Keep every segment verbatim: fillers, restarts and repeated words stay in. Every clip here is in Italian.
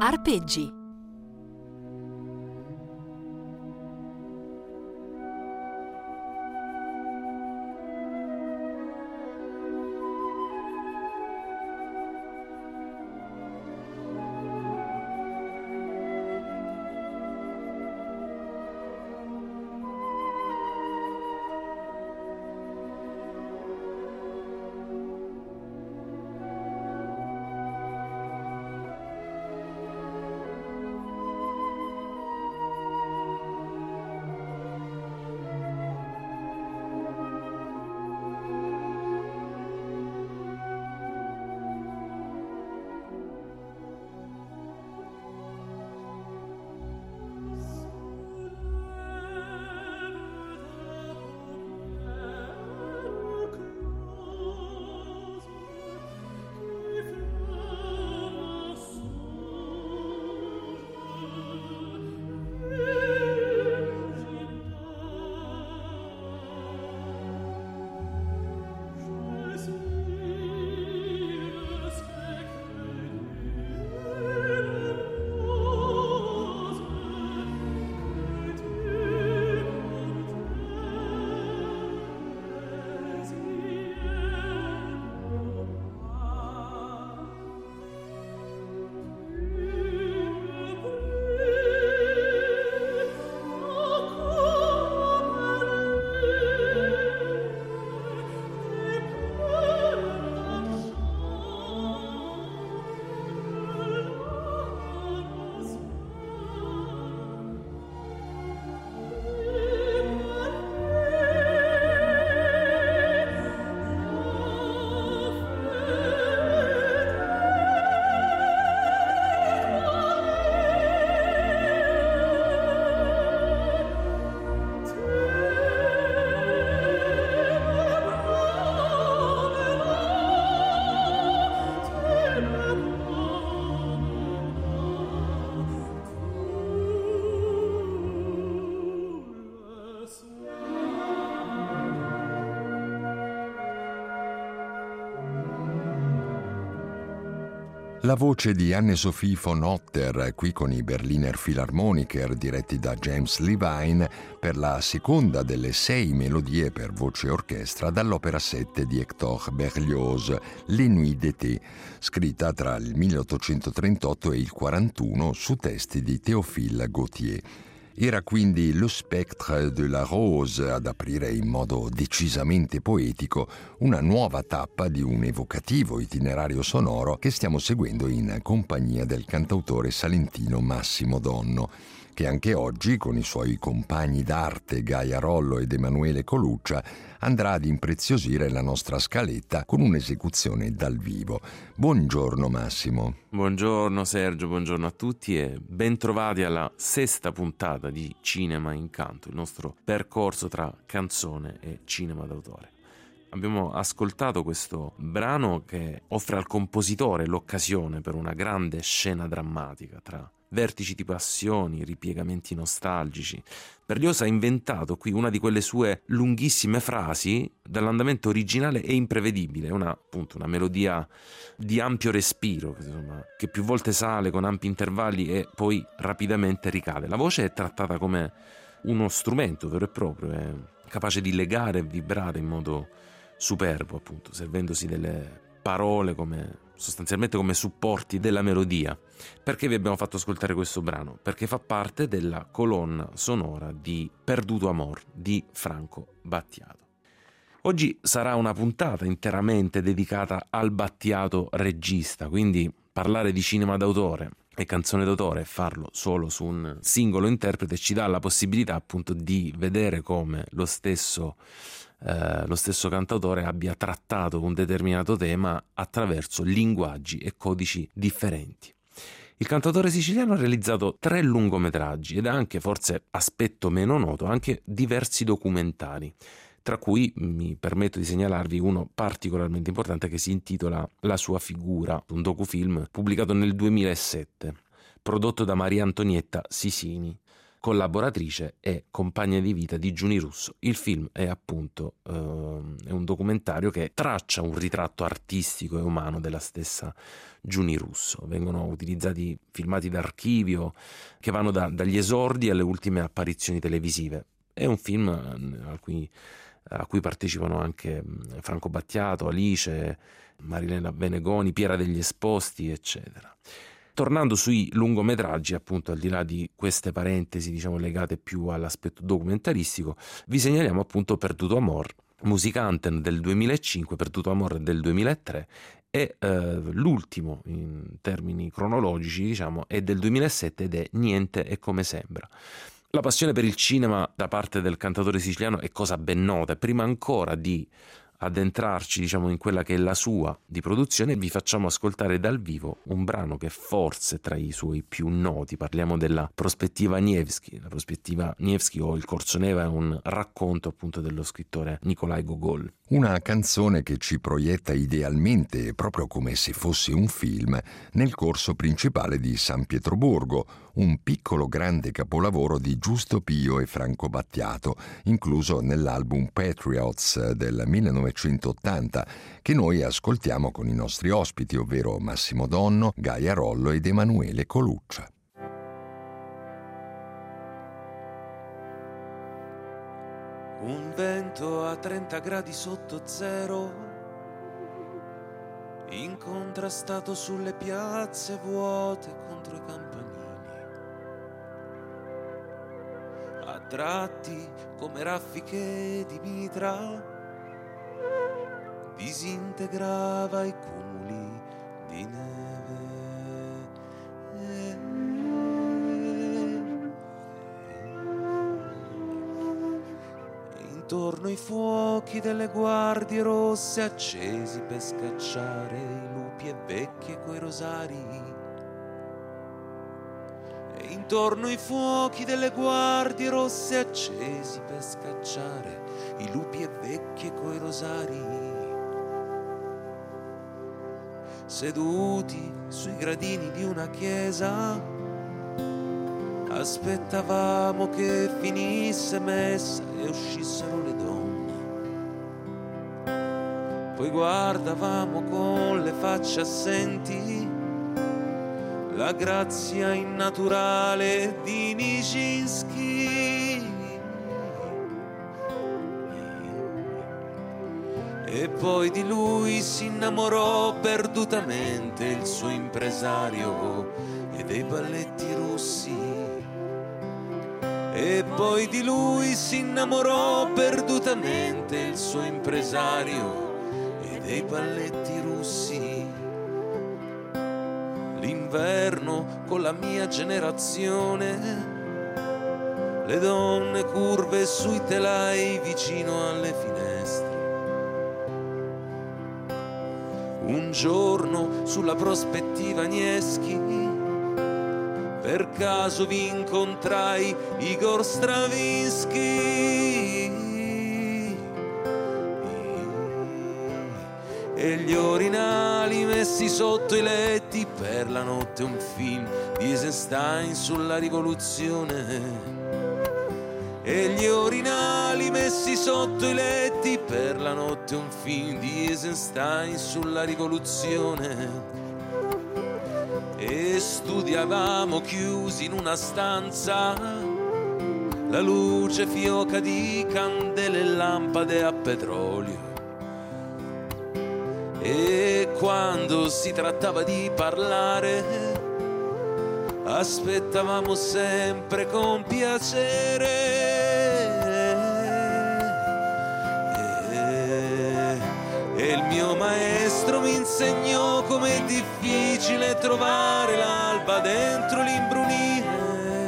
Arpeggi. La voce di Anne-Sophie von Otter, qui con i Berliner Philharmoniker diretti da James Levine, per la seconda delle sei melodie per voce e orchestra dall'opera sette di Hector Berlioz, Les Nuits d'été, scritta tra il milleottocentotrentotto e il quarantuno su testi di Théophile Gautier. Era quindi Le Spectre de la Rose ad aprire in modo decisamente poetico una nuova tappa di un evocativo itinerario sonoro che stiamo seguendo in compagnia del cantautore salentino Massimo Donno, che anche oggi, con i suoi compagni d'arte Gaia Rollo ed Emanuele Coluccia, andrà ad impreziosire la nostra scaletta con un'esecuzione dal vivo. Buongiorno Massimo. Buongiorno Sergio, buongiorno a tutti e bentrovati alla sesta puntata di Cinema in Canto, il nostro percorso tra canzone e cinema d'autore. Abbiamo ascoltato questo brano che offre al compositore l'occasione per una grande scena drammatica tra vertici di passioni, ripiegamenti nostalgici. Berlioz ha inventato qui una di quelle sue lunghissime frasi dall'andamento originale e imprevedibile, una, appunto, una melodia di ampio respiro, insomma, che più volte sale con ampi intervalli e poi rapidamente ricade. La voce è trattata come uno strumento vero e proprio, è capace di legare e vibrare in modo superbo, appunto, servendosi delle parole come sostanzialmente come supporti della melodia. Perché vi abbiamo fatto ascoltare questo brano? Perché fa parte della colonna sonora di Perduto Amor di Franco Battiato. Oggi sarà una puntata interamente dedicata al Battiato regista, quindi parlare di cinema d'autore e canzone d'autore e farlo solo su un singolo interprete ci dà la possibilità appunto di vedere come lo stesso Eh, lo stesso cantautore abbia trattato un determinato tema attraverso linguaggi e codici differenti. Il cantautore siciliano ha realizzato tre lungometraggi ed anche, forse aspetto meno noto, anche diversi documentari, tra cui mi permetto di segnalarvi uno particolarmente importante che si intitola La sua figura, un docufilm pubblicato nel duemilasette, prodotto da Maria Antonietta Sisini, collaboratrice e compagna di vita di Giuni Russo. Il film è appunto eh, è un documentario che traccia un ritratto artistico e umano della stessa Giuni Russo. Vengono utilizzati filmati d'archivio che vanno da, dagli esordi alle ultime apparizioni televisive. È un film a cui, a cui partecipano anche Franco Battiato, Alice, Marilena Benegoni, Piera degli Esposti, eccetera. Tornando sui lungometraggi, appunto, al di là di queste parentesi, diciamo, legate più all'aspetto documentaristico, vi segnaliamo appunto Perduto Amor, Musikanten del duemilacinque, Perduto Amor del duemilatré e eh, l'ultimo in termini cronologici, diciamo, è del duemilasette ed è Niente è come sembra. La passione per il cinema da parte del cantautore siciliano è cosa ben nota, e prima ancora di addentrarci, diciamo, in quella che è la sua di produzione, vi facciamo ascoltare dal vivo un brano che forse tra i suoi più noti. Parliamo della Prospettiva Nevsky. La Prospettiva Nevsky o Il Corso Neva è un racconto appunto dello scrittore Nikolai Gogol. Una canzone che ci proietta idealmente, proprio come se fosse un film, nel corso principale di San Pietroburgo, un piccolo grande capolavoro di Giusto Pio e Franco Battiato, incluso nell'album Patriots del millenovecentottanta, che noi ascoltiamo con i nostri ospiti, ovvero Massimo Donno, Gaia Rollo ed Emanuele Coluccia. Un vento a trenta gradi sotto zero, incontrastato sulle piazze vuote contro i campanili, a tratti come raffiche di mitra, disintegrava i cumuli di neve. Intorno ai fuochi delle guardie rosse accesi per scacciare i lupi e vecchie coi rosari. E intorno ai fuochi delle guardie rosse accesi per scacciare i lupi e vecchie coi rosari. Seduti sui gradini di una chiesa, aspettavamo che finisse messa e uscissero le donne. Poi guardavamo con le facce assenti la grazia innaturale di Nijinsky. E poi di lui si innamorò perdutamente il suo impresario e dei balletti russi. E poi di lui si innamorò perdutamente il suo impresario e dei balletti russi. L'inverno con la mia generazione, le donne curve sui telai vicino alle finestre. Un giorno sulla Prospettiva Nevsky per caso vi incontrai Igor Stravinsky e gli orinali messi sotto i letti, per la notte un film di Eisenstein sulla rivoluzione. E gli orinali messi sotto i letti, per la notte un film di Eisenstein sulla rivoluzione. E studiavamo chiusi in una stanza, la luce fioca di candele e lampade a petrolio. E quando si trattava di parlare, aspettavamo sempre con piacere. E il mio maestro mi insegnò com'è difficile trovare l'alba dentro l'imbrunire.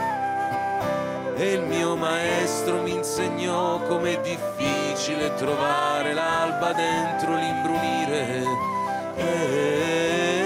E il mio maestro mi insegnò com'è difficile trovare l'alba dentro l'imbrunire. E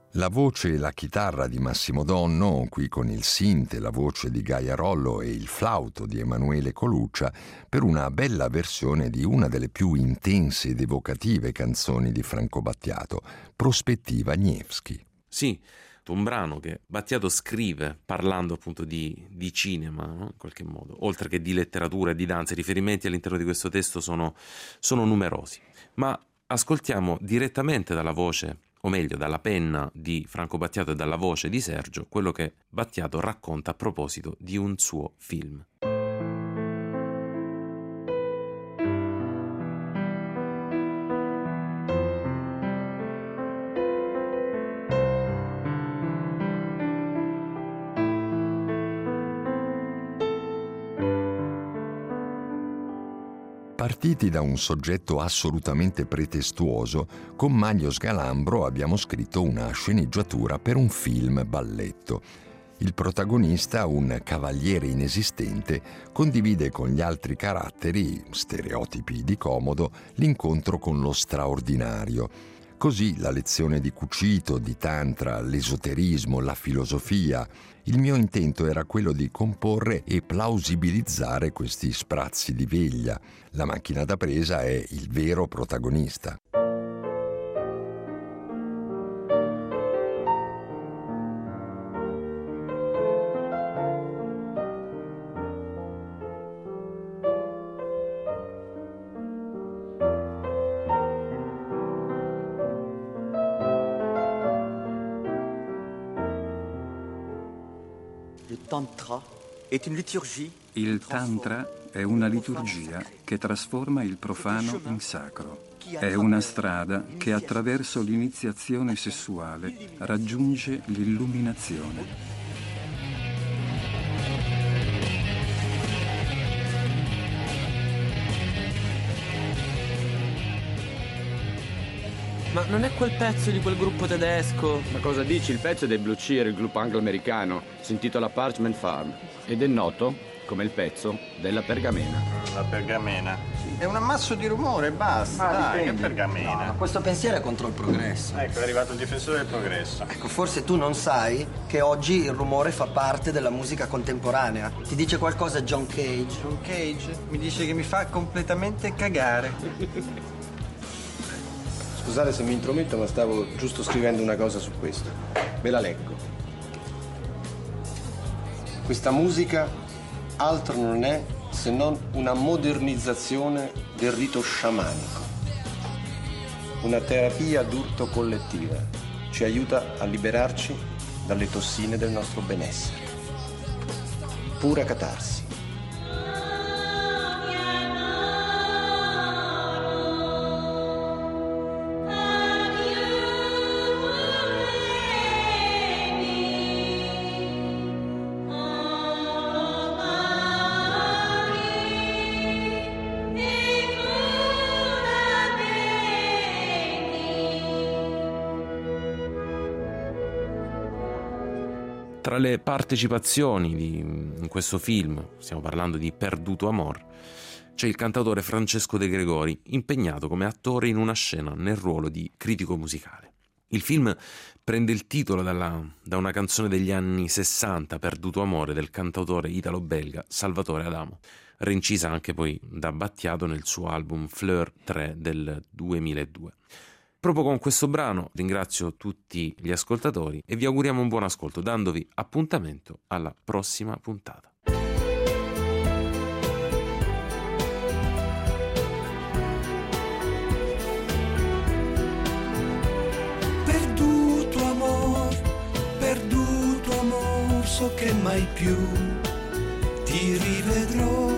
La voce e la chitarra di Massimo Donno, qui con il synth, la voce di Gaia Rollo e il flauto di Emanuele Coluccia, per una bella versione di una delle più intense ed evocative canzoni di Franco Battiato, Prospettiva Nevsky. Sì, un brano che Battiato scrive parlando appunto di, di cinema, no? In qualche modo, oltre che di letteratura e di danza. I riferimenti all'interno di questo testo sono, sono numerosi, ma ascoltiamo direttamente dalla voce, o meglio dalla penna di Franco Battiato e dalla voce di Sergio, quello che Battiato racconta a proposito di un suo film. Partiti da un soggetto assolutamente pretestuoso, con Manlio Sgalambro abbiamo scritto una sceneggiatura per un film balletto. Il protagonista, un cavaliere inesistente, condivide con gli altri caratteri, stereotipi di comodo, l'incontro con lo straordinario. Così la lezione di cucito, di tantra, l'esoterismo, la filosofia. Il mio intento era quello di comporre e plausibilizzare questi sprazzi di veglia. La macchina da presa è il vero protagonista. Il Tantra è una liturgia che trasforma il profano in sacro. È una strada che attraverso l'iniziazione sessuale raggiunge l'illuminazione. Ma non è quel pezzo di quel gruppo tedesco? Ma cosa dici? Il pezzo è dei Blue Cheer, il gruppo anglo-americano. Si intitola Parchment Farm ed è noto come il pezzo della pergamena. La pergamena? È un ammasso di rumore, basta. Ma dai, dipende. Che pergamena? No, ma questo pensiero è contro il progresso. Ecco, è arrivato il difensore del progresso. Ecco, forse tu non sai che oggi il rumore fa parte della musica contemporanea. Ti dice qualcosa John Cage? John Cage mi dice che mi fa completamente cagare. Scusate se mi intrometto, ma stavo giusto scrivendo una cosa su questo. Ve la leggo. Questa musica altro non è se non una modernizzazione del rito sciamanico. Una terapia d'urto collettiva. Ci aiuta a liberarci dalle tossine del nostro benessere. Pura catarsi. Tra le partecipazioni di, in questo film, stiamo parlando di Perduto Amor, c'è il cantautore Francesco De Gregori, impegnato come attore in una scena nel ruolo di critico musicale. Il film prende il titolo dalla, da una canzone degli anni sessanta, Perduto Amore, del cantautore italo-belga Salvatore Adamo, reincisa anche poi da Battiato nel suo album Fleur tre del duemiladue. Proprio con questo brano ringrazio tutti gli ascoltatori e vi auguriamo un buon ascolto, dandovi appuntamento alla prossima puntata. Perduto amor, perduto amor, so che mai più ti rivedrò.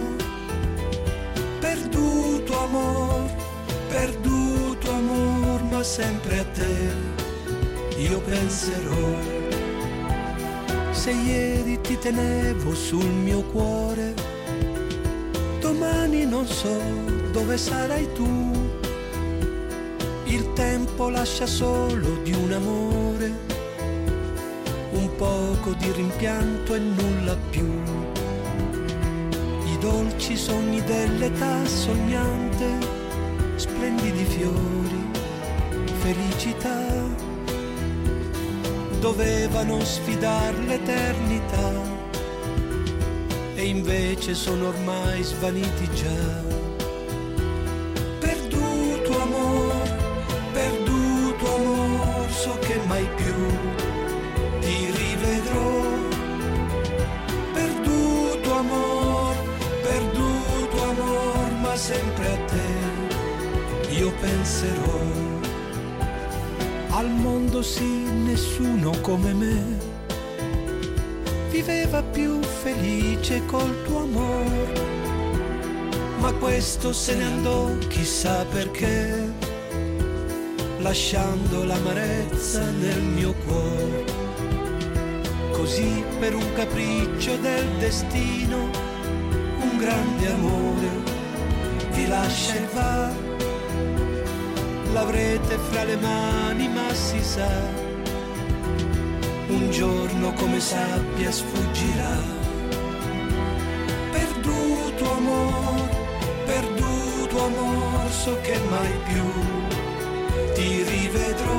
Perduto amor, perduto amor, ma sempre a te io penserò. Se ieri ti tenevo sul mio cuore, domani non so dove sarai tu. Il tempo lascia solo di un amore un poco di rimpianto e nulla più. I dolci sogni dell'età sognante, splendidi fiori, felicità. dovevano sfidar l'eternità e invece sono ormai svaniti già. Perduto amor, perduto amor, so che mai più ti rivedrò. Perduto amor, perduto amor, ma sempre a te io penserò. Al mondo sì, nessuno come me viveva più felice col tuo amor, ma questo se ne andò chissà perché, lasciando l'amarezza nel mio cuore. Così per un capriccio del destino, un grande amore vi lascia e va. L'avrete fra le mani ma si sa, un giorno come sabbia sfuggirà. Perduto amor, perduto amor, so che mai più ti rivedrò.